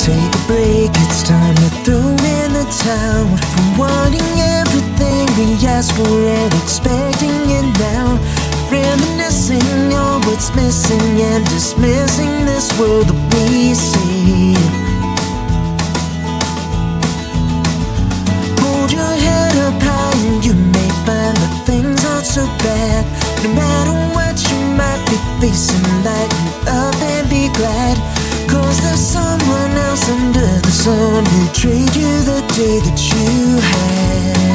Take a break, it's time to throw in the towel. From wanting everything we ask for and expecting it now. Reminiscing on what's missing and dismissing this world that we see. Hold your head up high and you may find that things aren't so bad. No matter what you might be facing, lighten up and be glad. Cause there's someone else under the sun who trade you the day that you had.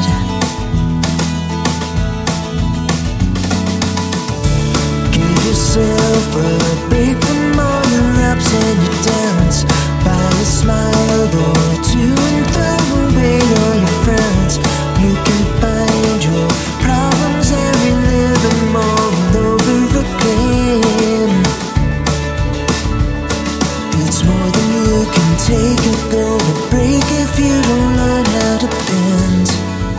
Give yourself a break from all your ups and your downs. Find a smile or two and throw away all your frowns. You can find your problems and relive them all over again. It's more than you can take, you're gonna break if you don't learn how to bend.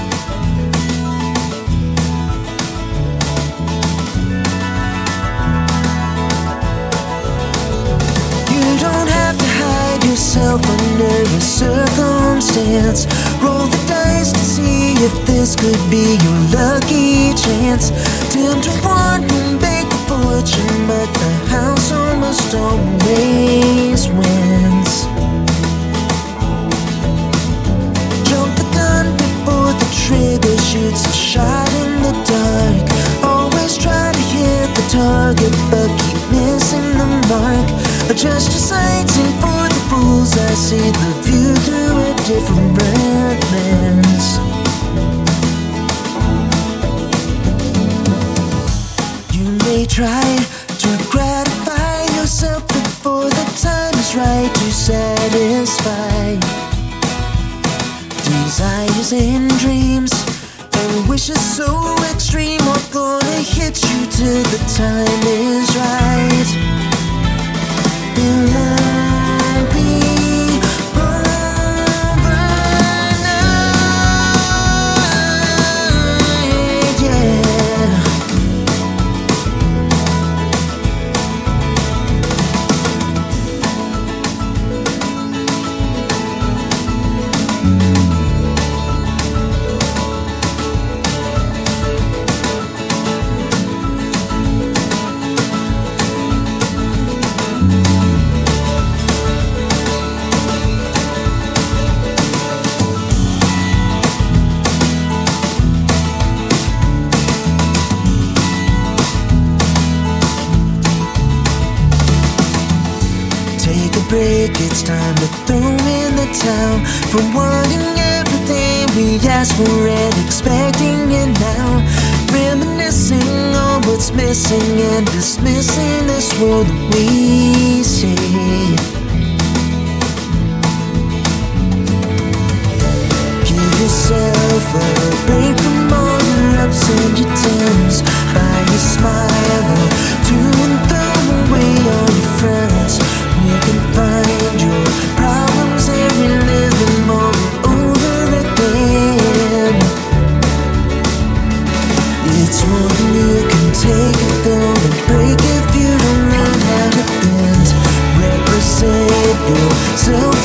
You don't have to hide yourself under a circumstance. Roll the dice to see if this could be your lucky chance. Tend to want and bake a fortune, but the house almost always wins. Jump the gun before the trigger shoots a shot in the dark. Always try to hit the target, but keep missing the mark. Adjust your sights and for the bullseye, see the view through a different lens. You may try to gratify yourself before the time is right to satisfy desires and dreams and wishes so extreme are gonna hit you till the time is right. It won't be overnight, yeah. Take a break, it's time to throw in the towel. From wanting everything we ask for and expecting it now. Reminiscing on what's missing and dismissing this world that we see. Give yourself a break from all your ups and your downs. Find a smile or two and throw away all your frowns. You can find your problems and relive them all over again. It's more than you can take, you're gonna break if you don't learn how to bend. Represent yourself